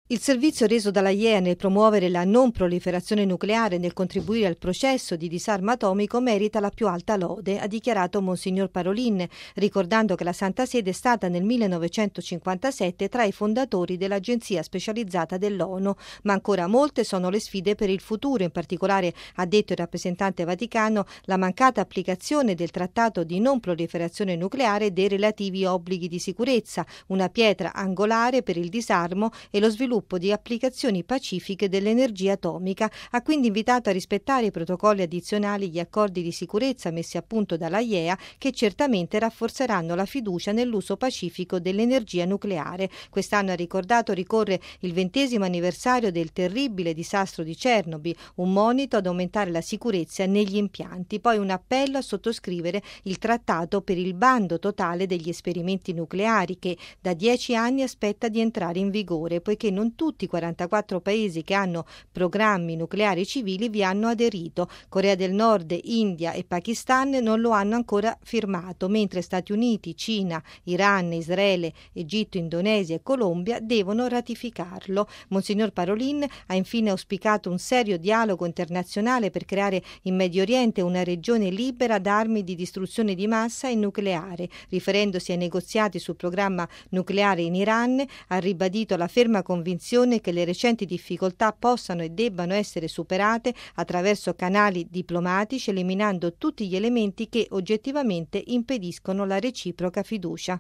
Il servizio reso dalla IEA nel promuovere la non proliferazione nucleare e nel contribuire al processo di disarmo atomico merita la più alta lode, ha dichiarato Monsignor Parolin, ricordando che la Santa Sede è stata nel 1957 tra i fondatori dell'agenzia specializzata dell'ONU, ma ancora molte sono le sfide per il futuro, in particolare, ha detto il rappresentante vaticano, la mancata applicazione del trattato di non proliferazione nucleare e dei relativi obblighi di sicurezza, una pietra angolare per il disarmo e lo sviluppo di applicazioni pacifiche dell'energia atomica. Ha quindi invitato a rispettare i protocolli addizionali e gli accordi di sicurezza messi a punto dalla IEA, che certamente rafforzeranno la fiducia nell'uso pacifico dell'energia nucleare. Quest'anno, ha ricordato, ricorre il 20° anniversario del terribile disastro di Chernobyl, un monito ad aumentare la sicurezza negli impianti, poi un appello a sottoscrivere il trattato per il bando totale degli esperimenti nucleari che da 10 anni aspetta di entrare in vigore, poiché non tutti i 44 paesi che hanno programmi nucleari civili vi hanno aderito. Corea del Nord, India e Pakistan non lo hanno ancora firmato, mentre Stati Uniti, Cina, Iran, Israele, Egitto, Indonesia e Colombia devono ratificarlo. Monsignor Parolin ha infine auspicato un serio dialogo internazionale per creare in Medio Oriente una regione libera da armi di distruzione di massa e nucleare. Riferendosi ai negoziati sul programma nucleare in Iran, ha ribadito la ferma convinzione che le recenti difficoltà possano e debbano essere superate attraverso canali diplomatici, eliminando tutti gli elementi che oggettivamente impediscono la reciproca fiducia.